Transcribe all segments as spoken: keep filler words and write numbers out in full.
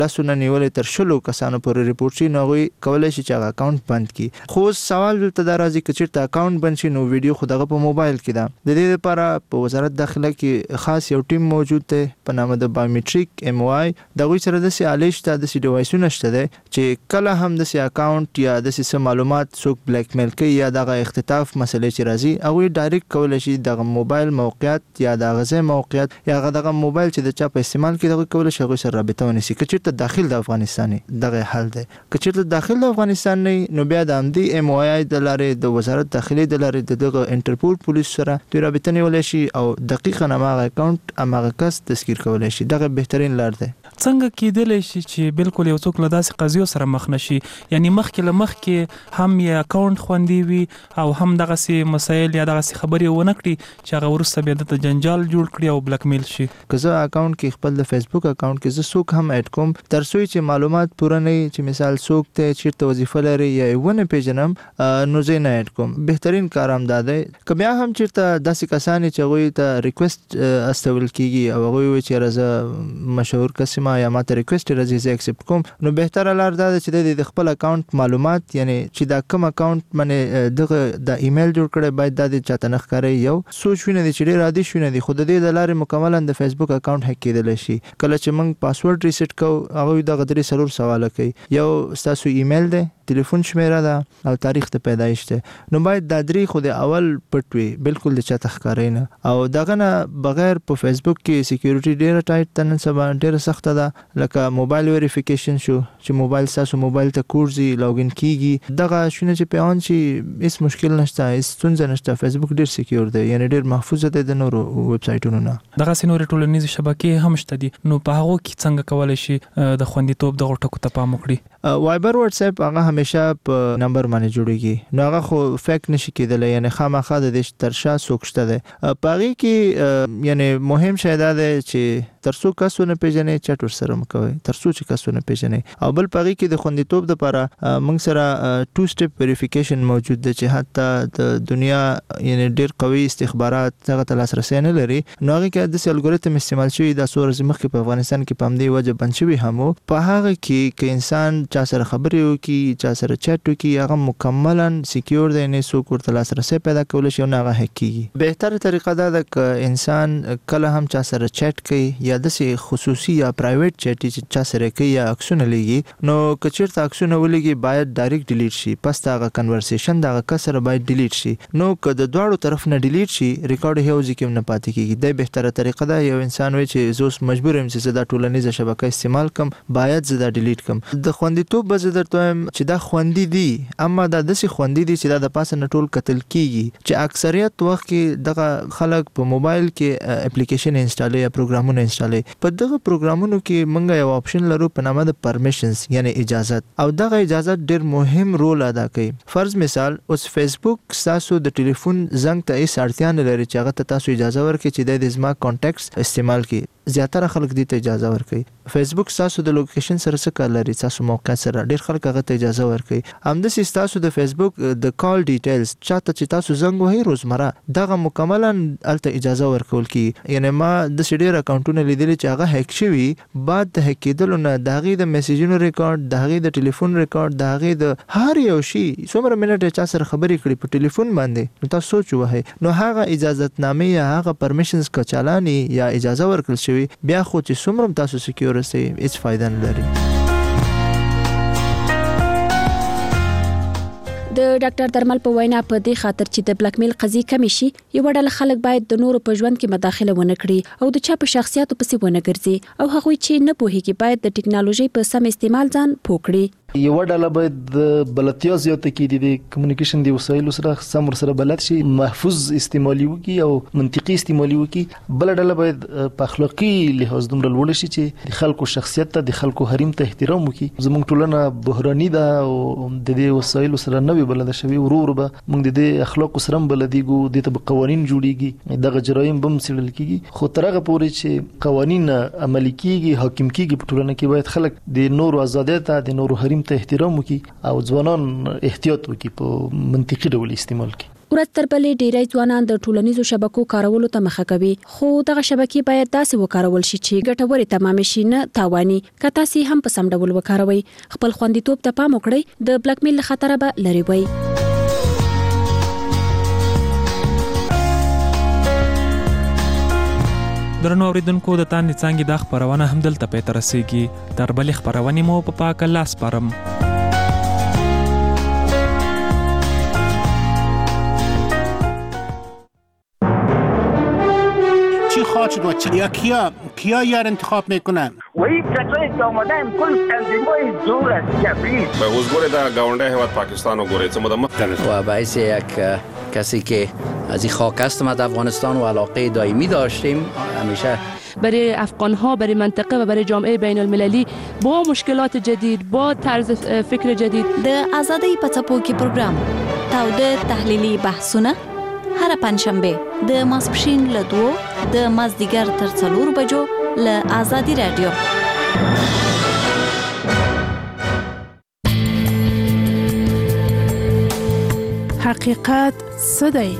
لاسونه نیولې تر شلو کسانو پورې ریپورت شي، نو هغوی کولی شي چې هغه اکاونټ بند کړي. خو سوال دلته دا راځي که چېرته اکاونټ بند شي نو ویډیو خو دغه په موبایل کې ده. د دې لپاره په وزارت داخله کې خاص یو ټیم موجود دی په نامه د بایومیټریک ایم او آی. د هغوی سره داسې آلې شته، داسې ډیوایسونه شته دی چې کله هم داسې اکاونټ یا داسې څه معلومات څوک بلیک میل کوي یا دغه اختطاف مسلې چې راځي، هغوی ډایرکټ کولی شي دغه موبایل موقعیت یا د هغه ځای موقعیت یا هغه دغه موبایل چې د چا په استعمال کې دغه کولی شي هغوی سره رابطه ونیسي. که چېرته داخل د افغانستان دغه حل دی. که چېرته داخل د افغانستان نه نو بیا د همدې ایم او آی د لارې د وزارت داخلي د لارې د دغه انټرپول پولیس سره دوی رابطه نیولی شي او دقیقاً هماغه اکاونټ هماغه کس تسکیر کولی شي. دغه بهترین لار دی. څنګه کېدلی شي چې بالکل یو څوک له داسې قضیو سره مخ نشي، یعنی مخکې له مخکې هم یې اکاونټ خوندي وي او هم دغسې مسایل یا دغسې خبرې ونه کړي چې هغه وروسته بیا دته جنجال جوړ کړي او بلک میل شي؟ که زه اکاونټ کې خپل د فیسبوک اکاونټ کې زه څوک هم اډ کوم تر څو چې معلومات پوره نه وي چې مثال څوک دی چېرته وظیفه لري یا یې ونه پېژنم نو زه یې نه اډ کوم. بهترین کار هم دا دی. که بیا هم چېرته داسې کسان چې هغوی ته ریکویسټ استول کېږي او هغوی وایي چې زه مشهور کس یم یا ماته ریکویسټ راځي زه اکسپټ کوم، نو بهتره لار دا ده چې د خپل اکاونټ معلومات یعنی چې دا کوم اکاونټ باندې دغه د ایمیل جوړ کړی باید دا د چاته نه ښکاري. یو څو شوونه دي چې ډېر عادي شوونه دي خو د دې د لارې مکملا د فیسبوک اکاونټ هیک کېدلی شي. کله چې موږ پاسورډ ریسیټ کوو هغوی دغه درې څلور سواله کوي. یو ستاسو ایمیل دی، ټلیفون شمیره ده او تاریخ د پیدایش دی. نو باید دا درې خو د اول پټ وي، بالکل د چاته ښکاري نه. او دغه نه بغیر په فیسبوک کې سکیورټي ډېره ټایټ ده نن سبا، ډېره سخته ده. لکه موبایل ویریفیکیشن شو چې موبایل ستاسو موبایل ته کوړځي لاګین کیږي، دغه شونه چې په آن شي هیڅ مشکل نشته، هیڅ ستونزه نشته. فیسبوک ډېر سکیور دی، یعنی ډېر محفوظ دی د نورو ویب سایټونو نه. دغسې نورې ټولنیزې شبکې هم شته دي، نو په هغو کې څنګه کولی شي د خوندیتوب دغو ټکو ته پام وکړي؟ وایبر واتس اپ هغه همیشه په نمبر باندې جوړیږي، نو هغه خو فیک نشي کېدلی، یعنی خامخا د دې تر شا څوک شته دی. په هغې کې یعنی مهم شی دا دی چې تر څو کس ونه پېژنئ چټ ورسره مه کوئ، تر څو چې کس ونه پېژنئ. او بل په هغې کې د خوندیتوب دپاره موږ سره ټو سټپ ویریفیکیشن موجود دی چې حتی د دنیا یعنی ډېر قوي استخبارات هغه ته لاسرسی نه لري، نو هغې کې داسې الګوریتم استعمال شوي دا څو ورځې مخکې په افغانستان کې په همدې وجه بند شوي هم و. په هغه کې که انسان چا سره خبرې وکړي، چا سره چټ وکړي، هغه مکملا سکیور دی، یعنې څوک ورته لاسرسی پیدا کولی شي او نه هغه هیک کېږي. بهتره طریقه دا ده که انسان کله هم چا سره چټ کوي یا داسې خصوصي یا پرایویټ چټ چې چا سره کوي یا عکسونه لیږي، نو که چېرته عکسونه ولیږي باید ډایرکټ ډیلیټ شي، پس د هغه کنورسیشن د هغه کس سره باید ډیلیټ شي. نو که د دواړو طرف نه ډیلیټ شي ریکارډ هیڅ ځای کې هم نه پاتې کېږي. دا بهتره طریقه ده. یو انسان وایي چې زه اوس مجبور یم چې زه دا ټولنیزه شبکه استعمال کړم، باید زه دا ډیلیټ کړم. د خوندیتوب به زه درته وایم چې دا خوندي دي، اما دا داسې خوندي دي چې دا د پاسه نه ټول کتل کېږي، چې اکثریت وخت کې دغه خلک په موبایل کې اپلیکیشن انسټالوي یا پروګرامونه انسټالوي. په دغه پروګرامونو کې موږ یو آپشن لرو په نامه د پرمیشنز یعنی اجازت، او دغه اجازت ډېر مهم رول ادا کوي. فرض مثال اوس فیسبوک ستاسو د ټلیفون زنګ ته هېڅ اړتیا نه لري چې هغه ته تاسو اجازه ورکړئ چې دی د زما کانټیکټس استعمال کړي. زیاتره خلک دې ته اجازه ورکوي. فیسبوک ستاسو د لوکیشن سره څه کار لري، ستاسو موقعیت سره، ډېر خلک هغه ته اجازه ورکوي. همداسې ستاسو د فیسبوک د کال ډیټیلز چاته چې تاسو زنګ وهئ روزمره، دغه مکملا هلته اجازه ورکول کېږي. یعنې ما داسې ډېر اکاونټونه لیدلي چې هغه هیک شوي، بعد د هیک کېدلو نه د هغې د میسیجونو ریکارډ، د هغې د ټلیفون ریکارډ، د هغې د هر یو شي څومره منټ یې چا سره خبرې کړي په ټلیفون باندې، نو تاسو سوچ ووهئ، نو هغه اجازتنامې یا هغه پرمیشنز که چالانې یا اجازه ورکړل شوي، بیا خو چې څومره تاسو سکیور اوسئ هېڅ فایده نه لري. د ډاکټر درمل په وینا په دې خاطر چې د بلک میل قضیې کمې شي، یو ډله خلک باید د نورو په ژوند کې مداخله ونه کړي او د چا په شخصیاتو پسې ونه ګرځي، او هغوی چې نه پوهیږي باید د ټکنالوژي په سم استعمال ځان پوه کړي. یو ډله باید د بلدتیا زیاته کړي، د کمیونیکیشن د وسایلو سره سم ورسره بلد شي، محفوظ استعمالي وکړي او منطقي استعمالي وکړي. بله ډله باید په اخلاقي لحاظ دومره لوړه شي چې د خلکو شخصیت ته، د خلکو حریم ته احترام وکړي. زموږ ټولنه بحراني ده او د دې وسایلو سره نه وي بلده شوي، ورو ورو به موږ د دې اخلاقو سره هم بلدېږو، دې ته به قوانین جوړېږي، دغه جرایم به هم څېړل کېږي. خو تر هغه پورې چې قوانین عملي کېږي، حاکم کېږي په ټولنه کې، باید خلک د نورو ازادۍ ته، د نورو حریم ته احترام وکړي او ځوانان احتیاط وکړي، په منطقي ډول استعمال کړي. ورځ تر بلې ډیری ځوانان د ټولنیزو شبکو کارولو ته مخه کوي، خو دغه شبکې باید داسې وکارول شي چې ګټورې تمام شي نه تاواني. که تاسو هم په سم ډول وکاروئ، خپل خوندیتوب ته پام وکړئ، د بلاک میل له خطره به لرې وئ. درنو اوریدونکو، د تاندې څانګې دا خپرونه هم دلته پای ته رسیږي. تر بلې خپرونې مو په پاکه لاس سپارم. چی خواهد شد و چی؟ یا کیا کیا یار انتخاب میکنن؟ و این کسایی که آمدن کل تنظیمای زور است جبریست. به حضور در گاونده حواد پاکستان و گوره چه مدام و باعث یک کسی که از این خاک هستم از افغانستان و علاقه دائمی داشتیم همیشه برای افغان‌ها، برای منطقه و برای جامعه بین المللی با مشکلات جدید، با طرز فکر جدید. د آزادۍ په څپو کې پروګرام تاوده تحلیلي بحثونه هر پنځشنبه د ماسپښین له دوه د مازدیګر تر څلور بجو له آزادي رادیو. حقیقت څه دی؟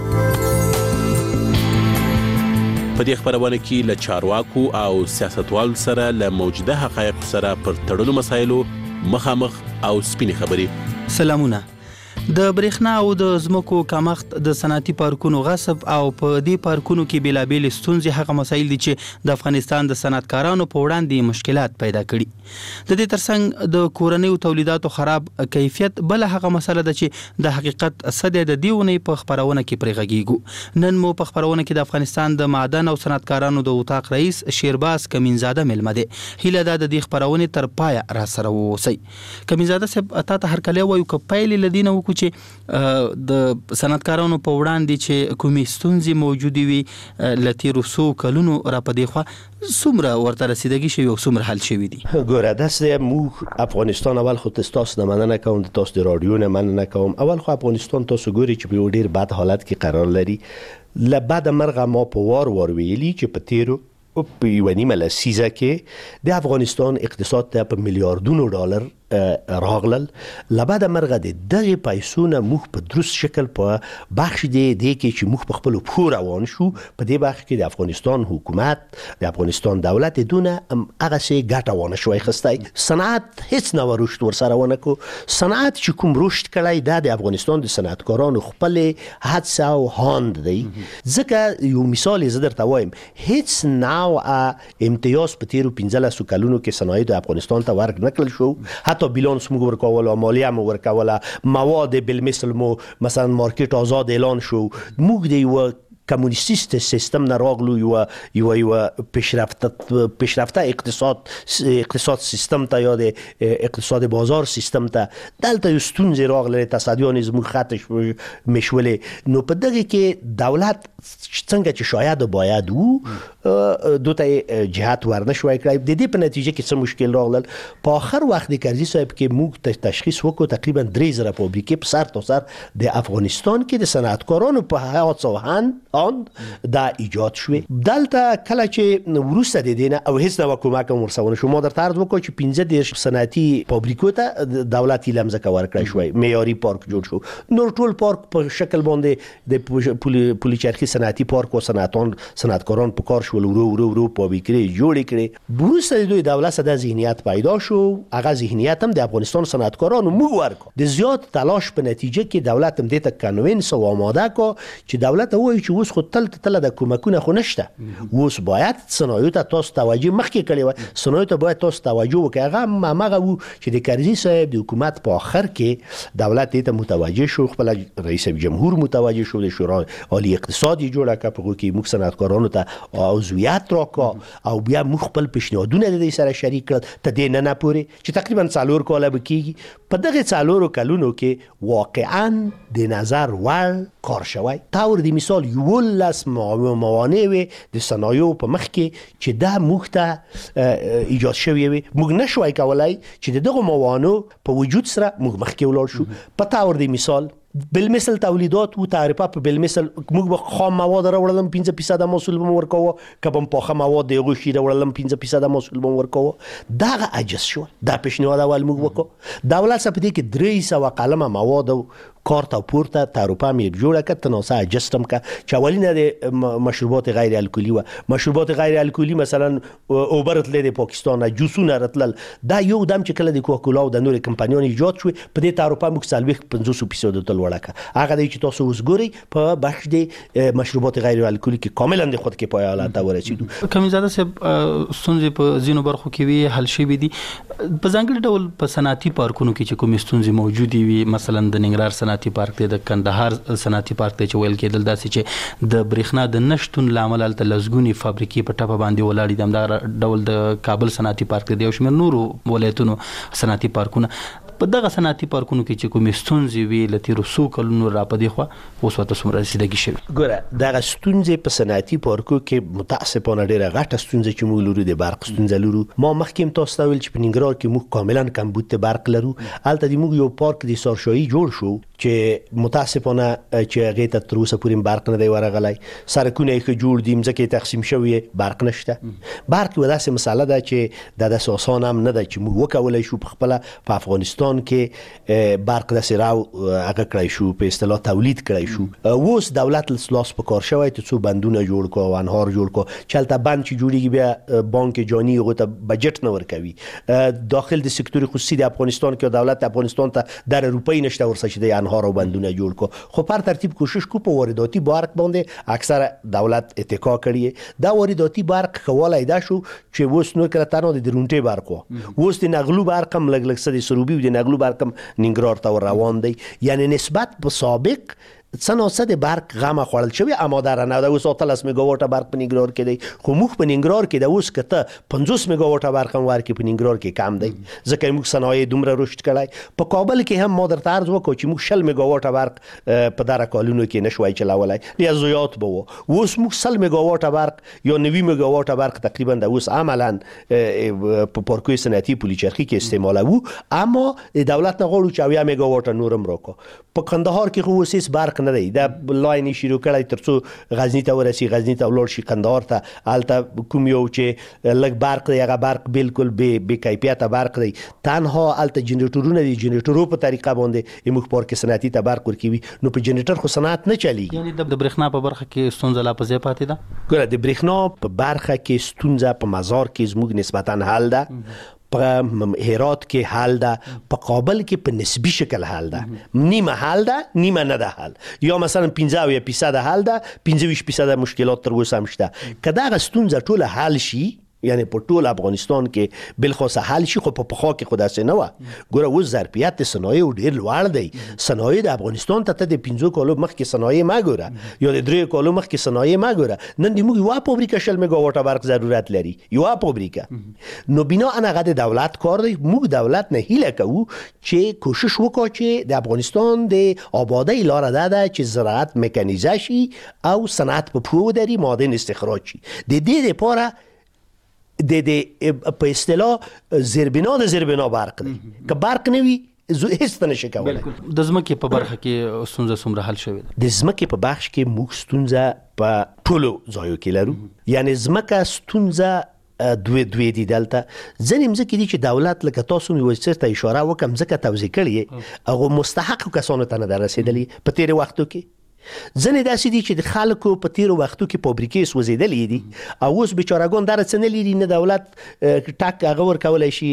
په دې خبرونه کې له چارواکو او سیاستوالو سره له موجوده حقایق سره پر تړلو مسایلو مخامخ او سپینې خبرې. سلامونه. د برېښنا او د ځمکو کمښت، د صنعتي پارکونو غصب او په دې پارکونو کې بیلابېل ستونزې هغه مسایل دي چې د افغانستان د صنعتکارانو په وړاندې مشکلات پیدا کړي. د دې ترڅنګ د کورنیو تولیداتو خراب کیفیت بل هغه مسله ده چې د حقیقت څه دی د دې ونې په خبرونه کې پرې غږیږو. نن مو په خبرونه کې د افغانستان د معدن او صنعتکارانو د اتاق رئیس شیرباز کمینزاده ملمه دی. هیله ده د دې خبرونه تر پایه را سره واوسئ. کمینزاده صاحب، تا ته هرکلی وایو که پیل لدینه وکړو چې د صنعتکارانو په وړاندې چې کومې ستونزې موجودې وي له تېرو څو کلونو را په دې خوا څومره ورته رسیدګي شوي او څومره حل شوي دي؟ ګوره، داسې موږ افغانستان اول خو تاسو نه مننه کوم، د تاسو د راډیو نه مننه کوم. اول خو افغانستان تاسو ګوري چې په یو ډېر بد حالت کې قرار لري. له بده مرغه ما په وار وار ویلي چې په تېرو په یوه نیمه لسیزه کې د افغانستان اقتصاد ته په میلیاردونو ډالر راغلل. لبعد مرغه د دغه پیسونه موږ په درست شکل په بخش دی دی کې چې موږ په خپل پخو روان شو. په دې بخش کې د افغانستان حکومت، د افغانستان دولت دونه هغه سي ګټه ونه شوی خستای. صنعت هیڅ نه ورشت ور سره ونه کو. صنعت چې کوم رشد کړی دا د افغانستان د صنعتکارانو خپل هڅه او هاند دی. ځکه یو مثال زه درته وایم، هیڅ نوع امتیاز په تیرو پنځلسو کلونو کې صنایع د افغانستان ته ورک نکړل شو. حتی بیلانس مو ورکول، مالیه مو ورکول، مواد بالمثل مو مثلا مارکت آزاد اعلان شو. موږ د یو کمونیستیست سیستم نه راغلو، یو یو یو پیشرفته پیشرفته اقتصاد اقتصاد سیستم ته یا د اقتصاد بازار سیستم ته دلته یو ستونزې راغله، تصدیان زموږ خطش مشولې. نو په دغه کې دولت څنګه چې شاید باید وو دوته جهات ورنشوي کړی، د دې په نتیجه کې څه مشکل راغلل. په آخر وخت د کرزي صاحب کې موږ تشخیص وکړو تقریبا درې زره فابریکې په سر تا سر د افغانستان کې د صنعتکارانو په هڅو هند آن دا ایجاد شوی. دلته کله چې وروسته د دینه او هیڅ نو کومک ورسونه شو، ما در طرز وکړو چې پنځه دیرش صنعتي فابریکو ته دولت لمزه کا ورکړی شوی، معیاري پارک جوړ شو. نور ټول پارک په شکل باندې د پولی چرخي صنعتي پارک او صنعتون صنعتکاران په کار شول، ورو ورو ورو فابریکې جوړ کړي. وروسته د دوی دولت سره ذهنیت پیدا شو، هغه ذهنیت هم د افغانستان صنعتکارانو موږ ورکو. د زیات تلاش په نتیجه کې دولت هم دې ته کنوینس او آماده کو چې دولت وایي چې اوس خو تل تل د کومکونه خو نشته، اوس باید صنایع ته تاسو توجه مخکې کړی و، صنایع ته باید تاسو توجه وکړئ. هغه هغه وو چې د کرزي صاحب د حکومت په آخر کې دولت دې ته متوجه شو، خپل رئیس جمهور متوجه شو، د شورای عالی اقتصادي جوړه کړه، په کې موږ صنعتکارانو ته عضویت راکړه او بیا موږ خپل پیشنهادونه د دې سره شریک کړل ته دې نه نه پورې چې تقریبا څلور کاله به کېږي. په دغه څلورو کلونو کې واقعا د نظر وړ کار شوی. تاور د مثال یولس موانع وي د صنایعو په مخ کې چې دا موږ ته ایجاد شوی وي، موږ نشوای کولای چې دغه موانع په وجود سره موږ مخ کې ولاړ شو. په تاور د مثال بالمثل تولیدات و تعرفه په بالمثل موږ به خام مواد راوړل پنځه فیصد محصول به ورکوو، کبم پاخه مواد د یو شی راوړل پنځه فیصد محصول به ورکوو. دا عجز شو. دا پیشنهاد اول موږ وکړو. دولت په دې کې درې سوه قلمه مواد کارت او پورته تعرفه مې جوړه کړه تناسا جستم کا چې اولینه د مشروبات غیر الکلی و مشروبات غیر الکلی مثلا اوبر تل د پاکستان جوسونه رتل دا یو دم چې کله د کوکاکولا او د نور کمپنیونو ایجاد شو په دې تعرفه موږ سالوي پنځوس فیصد تل وړه هغه د چې تاسو اوس ګوري په بخش د مشروبات غیر الکلی کې کاملا د خود کې پای حالت ورسېدو. کمیزاده صاحب ستونزې په ځینو برخو کې وی حل شوي دي په ځانګړي ډول په صنعتي پارکونو کې چې کومې ستونزې موجودې وي مثلا د ننګرهار صنعتي پارک دی د کندهار صنعتي پارک دی چې ویل کېدل داسې چې د برېښنا د نشتون لامل هلته لسګونې فابریکې په ټپه باندې ولاړې دي همدغه ډول د کابل صنعتي پارک دی یو شمېر نورو ولایتونو صنعتي پارکونه په دغه صنعتي پارکونو کې چې کومې ستونزې وي له تېرو څو کلونو را په دې خوا اوس ورته څومره رسېدګي شوي. ګوره دغه ستونزې په صنعتي پارکو کې متاسفانه ډېره غټه ستونزه چې موږ لرو د برق ستونزه لرو. ما مخکې هم تاسو ته ویل چې په ننګرهار کې موږ کاملا کمبود د برق لرو. هلته د موږ یو پارک د سارشاهي جوړ شو چې متاسفانه چې هغې ته تر اوسه پورې برق نه دی ورغلی سړکونه یې ښه جوړ دي مځکې تقسیم شوې برق نشته. برق یوه داسې مسله ده چې دا داسې اسان هم نه ده چې موږ وکولی شو په خپله په افغانستان کې برق داسې راو هغه کړی شو په اصطلاح تولید کړی شو. اوس دولت لاس په کار شوی ته څو بندونه جوړ کړو او انهار جوړ کړو چې هلته بند چې جوړېږي بیا بانک جاني هغو ته بجټ نه ورکوي. داخل د سکتور خصوصي د افغانستان کې دولت افغانستان ته در روپۍ نشته ورسه چې د انهار او بندونه جوړ کړو خو پر ترتیب کوشش کو په وارداتي برق باندې اکثر دولت اتکا کړی دا وارداتي برق خواله دا شو چې اوس نو کړه تنه د درونټي برق وو اوس د نغلو برق هم لګ لګ سدي سروبي د نغلو برق هم ننګرهار ته روان دی یعنی نسبت په سابق څه د برق غمه خوړل شوی اما در نه د اوس اتلس میگاواټه برق په ننګرهار کې دی خو موږ په ننګرهار کې د اوس کته پنځوس میگاواټه برق هم ورکې په ننګرهار کې کم دی ځکه موږ صنایع دومره رشد کړی. په کابل کې هم ما درته عرض وکړو چې موږ شل میگاواټه برق په دغه کالونو کې نشوای چلولی یا زیات به و اوس موږ سل میگاواټه برق یا نوي میگاواټه برق تقریبا د اوس عملا په پارکوی صنعتي پولیچرخي کې استعمالوو اما د دولت نه غواړو چې اویا میگاواټه نور هم راکړو. په کندهار کې خو اوس هېڅ برق نه دی دا لاین شروع کړی تر څو غزني ته ورسي غزني ته ولاړ شي کندهار ته هلته کوم یو چې لږ برق دی هغه برق بالکل بې کیفیته برق دی تنها هلته جنریټرونه دي جنریټرو په طریقه باندې موږ پارک صنعتي ته برق ورکوي نو په جنریټر خو صنعت نه چلیږي. یعنی د برېښنا په برخه کې ستونزه لا په ځای پاتې ده. ګوره د برېښنا په برخه کې ستونزه په مزار کې زموږ نسبتا حل ده په هرات کې حل ده په کابل کې په نسبی شکل حل ده نیمه حل ده نیمه نه ده حل یا مثلا پنځه اویا فیصد حل ده پنځه ویشت فیصد مشکلات تر اوسه هم شته که دغه ستونزه ټوله حل شي یعنی په ټول افغانستان کې بالخصوص حل شي خو په پخوا کې خو داسې نه وه. ګوره اوس ظرفیت د صنایعو ډېر لوړ دی صنایع د افغانستان ته ته د پنځو کالو مخکې صنایع مه ګوره یا د دریو کالو مخکې صنایع مه ګوره نن د موږ یوه فابریکه شل میګاواټه برق ضرورت لري یوه فابریکه نو بنا هغه د دولت کار دی موږ دولت نه هیله کوو چې کوشش وکړو چې د افغانستان د آبادۍ لاره دا ده چې زراعت میکانیزه شي او صنعت په پښو ودري معادن استخراج شي د دې لپاره د د په اصطلاح زیربنا د زیربنا برق دی که برق نه وي هیڅ ته نشي کولی. د ځمکې په برخه کې ستونزه څومره حل شوې ده؟ د ځمکې په بخش کې موږ ستونزه په ټولو ځایو کې لرو یعنی ځمکه ستونزه دوی دوی دي دلته ځینې مځکې دي چې دولت لکه تاسو مې وایي ته اشاره وکړم ځکه توزیع کړې هغو مستحقو کسانو ته نه ده رسېدلي په تېرو وختو کې ځینې داسې دي چې د خلکو په تېرو وختو کې فابریکې سوځېدلې دي او اوس بیچارهګان دغه څه نه لري نه دولت ټک هغه ورکولی شي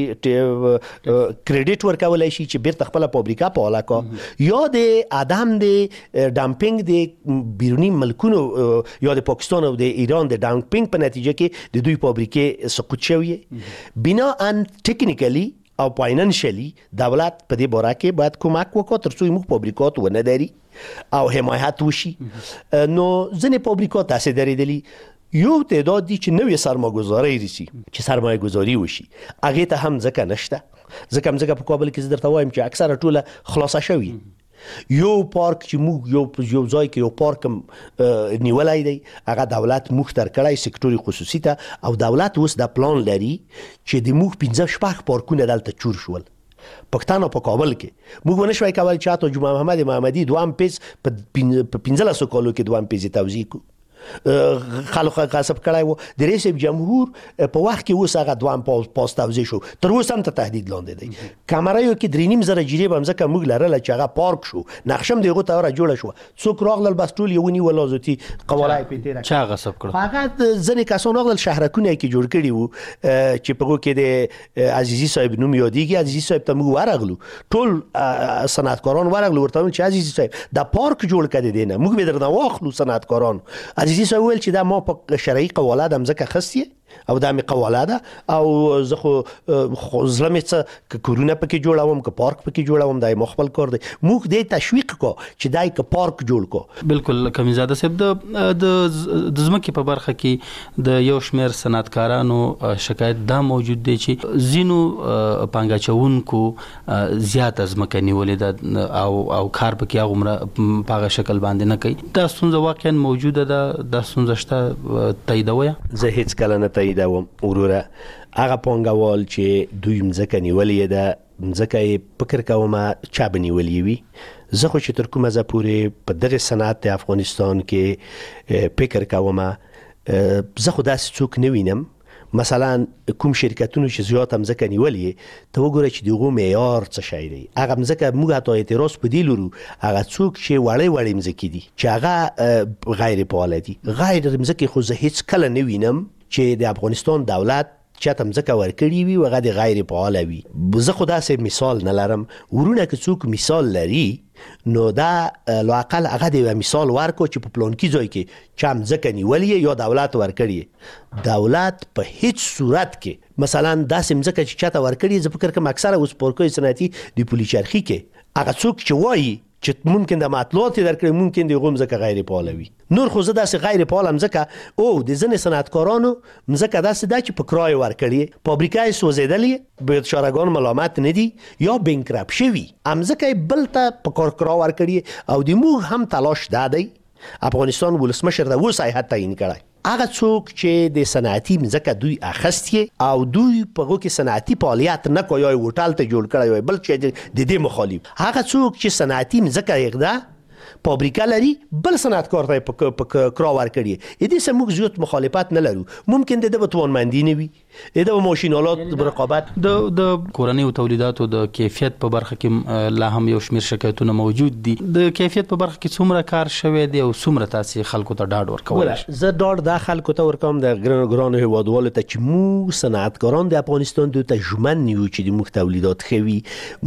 کریډیټ ورکولی شي چې بیرته خپله فابریکه فعاله کړه یا د عدم د ډمپینګ د بیروني ملکونو یا د پاکستان او د ایران د ډمپینګ په نتیجه کې د دوی فابریکې سقوط شوې بنا ان ټکنیکلی او فاینانشلی دولت په دې باره کې باید کمک وکړي تر څو موږ فابریکات ونه دري او حمایت وشي. نو ځینې فابریکات داسې درېدلي یو تعداد دي چې نوې سرمایه‌ګذاري رسي چې سرمایه‌ګذاري وشي هغې ته هم ځکه نشته ځکه هم ځکه په کابل کې زه درته وایم چې اکثره ټوله خلاصه شوي یو پارک چې موږ یو یو ځای کې یو پارک نیولی دی هغه دولت موږ تر کړی سکتور خصوصي ته او دولت اوس دا پلان لري چې د موږ پنځه شپږ پارکونه دلته چور شول پښتانه په کابل کې موږ ونه شوای کولی چې حتی جمعه محمد محمدي دوهم پیز په پنځلسو کالو کې دوهم پیز توزیع کړو خلک غصب کړای وو. د رئیس جمهور په وخت کې اوس هغه دوام پوسټ توزیع شو، تر اوسه هم ته تهدید لاندې دی. کمرایو کې درې نیم زره جریب هم ځکه موږ لرله چې هغه پارک شو، نقشم دغه ته را جوړه شو. څوک راغلل بس ټول یو نیول لازمي قواله پیټه چا غصب کړ. فقط ځنې کسان راغلل شهرکونه کې جوړ کړي وو چې په کې د عزیزي صاحب نوم یادېږي. عزیزي صاحب ته موږ ورغلو، ټول صنعتکاران ورغلو، ورته ویل چې عزیزي صاحب دا پارک جوړ کړی دی نه، موږ به درنه واخلو صنعتکاران. عزیزي صاحب ویل چې دا ما په شرعي قواله د مځکه خستي او دا می قواله ده او زه خو ظلم څه کورونه پکې جوړوم که پارک پکې جوړوم، دا مخبل کار دی. موږ دې تشویق کو چې دای ک پارک جوړ کو. بالکل کمیزاده صاحب د د ځمکې په برخه کې د یو شمیر صنعتکارانو شکایت دا موجود دی چې زینو پانګاچونکو زیات ځمکه نیولې ده او او کار پکې هغه په شکل باندې نه کوي. دا ستونزه واقعا موجوده ده، دا ستونزه شته تاییدوي. زه هیڅ کله نه تاییدوم وروره. هغه پانګوال چې دوی مځکه نیولې ده، مځکه یې فکر کوم چا به نیولې وي. زه خو چې تر کومه ځه پورې په دغه صنعت د افغانستان کې فکر کوم، زه خو داسې څوک نه وینم. مثلا کوم شرکتونو چې زیات مځکه نیولې ته وګوره چې دغه معیار څه شی دی. هغه مځکه موږ حتی اعتراض په دی لرو، هغه څوک چې وړې وړې مځکې دي چې هغه غیر فعال دي. غیر مځکې خو زه هیڅ کله نه وینم چې د افغانستان دولت چاته مځکه ورکړي وي هغه د غیر فعال وي. زه خو داسې مثال نه لرم. ورونه که څوک مثال لري نو دا لاقل هغه د مثال ورکو چې په پلان کې ځای کې چا مځکه نیولې یا دولت ورکړي. دولت په هیڅ صورت کې مثلا داسې مځکه چې چاته ورکړي، زه فکر کوم اکثره اوس پارکای صنعتي د پولی چرخي کې هغه څوک چې وایي چې ممکن د مطلوبات درکړي، ممکن د غوم ځکه غیر فعال وي. نور خو زه داسې غیر فعال مځکه او د ځنې صنعتکارانو مځکه داسې ده چې په کرای ورکړي، فابریکای سوځېدلې، بیچارهګان ملامت نه دي یا بینکرپټ شوي، مځکه بل ته په کار کرا ورکړي. او د موږ هم تلاش دا دی، افغانستان ولسمشر د وسای حتی تعیین کړی. هغه څوک چې د صنعتي مځکه دوی اخستي او دوی په هغه کې صنعتي فعالیت نه کوي، هوټل ته جوړ کړی وي، بل چې د دې مخالف. هغه څوک چې صنعتي مځکه یې فابریکه لري، بل صنعتکار ته په کرا ورکړي، دې سم موږ زیات مخالفت نه لرو. ممکن د دې توانمندي نه وي، د ماشینالات د رقابت د د کورنیو تولیداتو د کیفیت په برخه کې لا هم یو شمیر شکایتونه موجود دي. د کیفیت په برخه کې څومره کار شوی دی او څومره تاسو خلکو ته ډاډ ورکوي؟ زه ډاډ د خلکو ته ورکوم د ګران ګران هیوادوالو ته چې موږ صنعتکاران د افغانستان د تجربه نیو چې د موږ تولیدات خوي،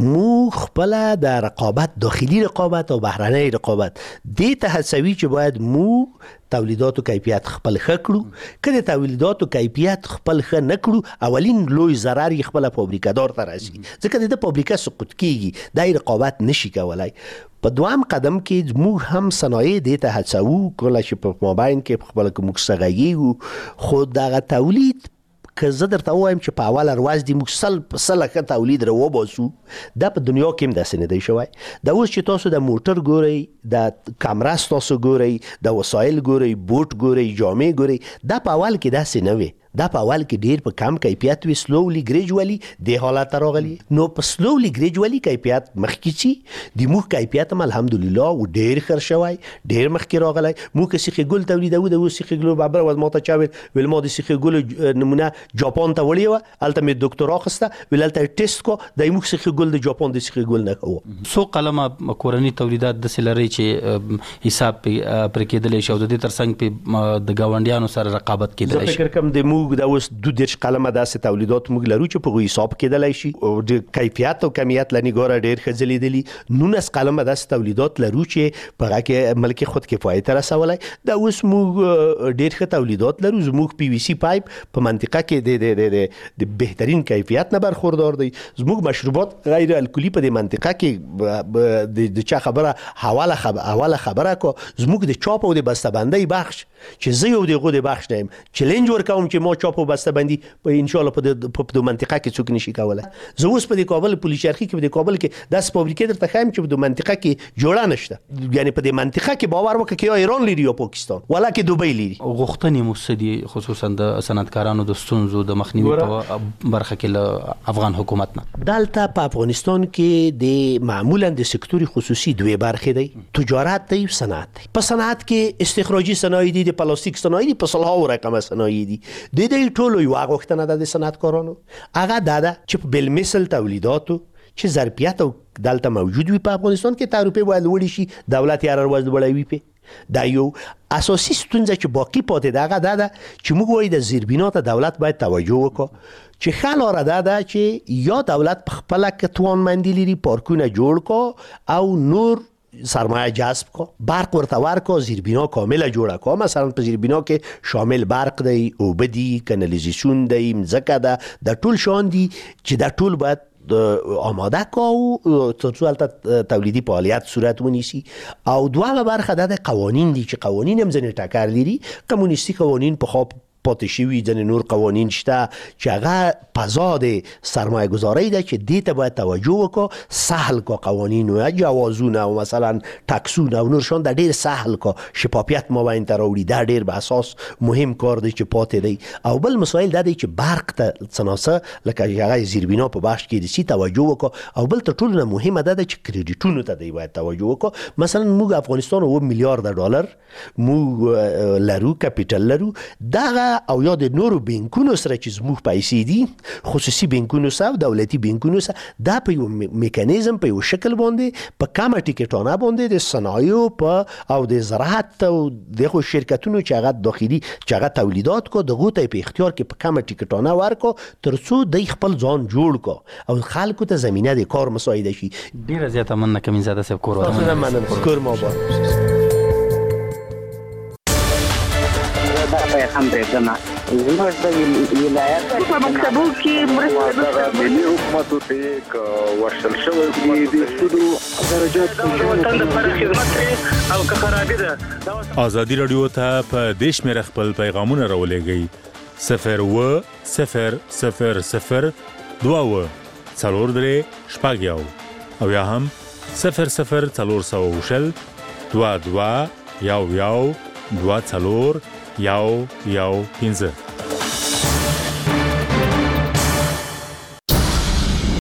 موږ خپل د رقابت، داخلي رقابت او بهرنۍ رقابت دې ته هڅوي چې باید موږ تولیداتو کیفیت خپل ښه کړو. کله تولیداتو کیفیت خپل ښه نه کړو، اولین لوی ضرر یې خپل فابریکه دار ته راځي، ځکه د فابریکه سقوط کیږي، دای رقابت نشي کولای. په دوام قدم کې موږ هم صنایع دې ته هڅوو، کله چې په مابین کې خپل کوم څنګه خو دغه تولید که زه درته وایم چې په اول ورځ دی موږ سل په سل ښه تولید را وباسو، دا په دنیا کې هم داسې نه دی شوی. دا اوس چې تاسو د موټر ګورئ، د کامرس تاسو ګورئ، د وسایل ګورئ، بوټ ګورئ، جامې ګورئ، دا په اول کې داسې نه وي. دا په اول کې ډیر په کم کیفیت وی، سلولی ګریجوالي د حالت راغلی. نو په سلولی ګریجوالي کیفیت مخکې چی د موږ کیفیت هم الحمدلله و ډیر خر شوی، ډیر مخکې راغلی. موږ سیخي ګل تولیدو د سیخي ګل بابر و ماته چا ویل ما د سیخي ګل نمونه جاپان ته وړي و، الته مې ډاکټر اخسته ویل الته ټیسټ کو د موږ سیخي ګل د جاپان د سیخي ګل نه کوو. سو قلمه کورنی تولیدات د سلری چې حساب پر کېدل شو، د دې ترڅنګ په د گاونډیانو سره رقابت کېدل شي. فکر کوم د موږ دا اوس دو دیش قلمه داسې تولیدات موږ لرو چې په حساب کېدلای شي او د کیفیت او کمیت لنی ګوره ډیر خځلیدلی. نونس قلمه داسې تولیدات لرو چې په هغه کې ملک خود کفایت رسولای. دا اوس موږ ډیر ښه تولیدات لرو. زموږ پی وی سی پایپ په منطقه کې د د د بهترین کیفیت نه برخوردار دی. زموږ مشروبات غیر الکلی په دې منطقه کې د چا خبره حواله خبره حواله خبره کو. زموږ د چاپ او د بسته‌بندۍ بخش چې زه یو دغه د بخش نیم چیلنج ورکوم چې زما چا په بسته بندي په ان شاء الله په دې منطقه کې څوک نشي کولای. زه اوس په دې کابل پولیس چرخي کې په دې کابل کې داس فابریکې درته خایم چې په دې منطقه کې جوړه نشته، یعنی په دې منطقه کې باور وکړه کې ایران لري یا پاکستان ولا کې دوبۍ لري. غوښتنې مسدي خصوصا د صنعتکارانو د ستونزو د مخنیوي په برخه کې له افغان حکومت نه دلته په افغانستان کې د معمولا د سکتور خصوصي دوه برخې دي، تجارت دی او صنعت دی. په صنعت کې استخراجي صنایع دي، د پلاستیک صنایع دي، په صلاح رقمه صنایع دي. د دې ټولو یو غوښتنه ده د صنعتکارانو هغه ده چې بل مثل تولیداتو چې ظرفیت او دلته موجود وي په افغانستان کې تعرفه باید لوړ شي، دولت یې هر ورځ لوړوي په دا یو اساسي ستونزه چې باقی پاتې ده هغه ده چې موږ وایو د زیربنا ته دولت باید توجه وکړي چې خلاره ده ده چې یا دولت په خپل کې توانمندي لري پارکونه جوړ کو او نور سرمایه جذب کو، برق ورته ورکو، زیربنا کامله جوړه کو. مثلا په زیربنا کې شامل برق دی، اوبه دي، کنالیزیشن دی، مځکه ده، د ټول شان دي چې د ټول باید آماده کو تر څو البته تولیدي فعالیت صورت ونیسي. او دوه برخه ده د قوانین دي چې قوانین هم ځنې ټکر لري، کمونیستي قوانین په خواب پاتې شوي، ځینې نور قوانین شته چې هغه فضا د سرمایه گذارۍ ده چې دې ته باید توجه وکړو، سهل کو قوانین او جوازونه او مثلا ټکسونه او نور شان د ډېر سهل کو، شفافیت مابین ته راوړي. دا ډېر به اساس مهم کار دی چې پاتې دی. او بل مسایل دا دی چې برق ته څناسه لکه هغه زیربنا په بخش کې د سی توجه وکړو. او بل تر ټولو مهمه ده چې کریډیټونو ته دی باید توجه وکړو. مثلا موږ افغانستان و میلیارډ ډالر موږ لرو، کپیټل لرو، دا او یا د نورو بانکونو سره چې زموږ پیسې دي، خصوصي بانکونو سره او دولتي بانکونو سره، دا په یو میکانیزم په یو شکل باندې په کمه ټیکټونه باندې د صنایع په او د زراعت او دغه شرکتونو چې هغه داخلي چې هغه تولیدات کو دغه ته په اختیار کې په کمه ټیکټونه ورکو ترڅو د خپل ځان جوړ کو او خلکو ته زمينه د کار مساعده شي. ډیره زیاته مننه کمین زاده صاحب کور ورته مننه کور ما با هم برېښنا زموږ د ولایت په مکتبو کې مرسته ملي حکومت ته یک ورشل شوی دی د سودو درجات لپاره خدمت او که خرابې ده. ازادي رادیو ته په دیش مې خپل پیغامونه راولېږئ صفر و صفر صفر صفر دوه و څلور درې شپږ یو او یا هم صفر صفر څلور سوه شل دوه دوه یو یو دوه څلور یو یو پنځه.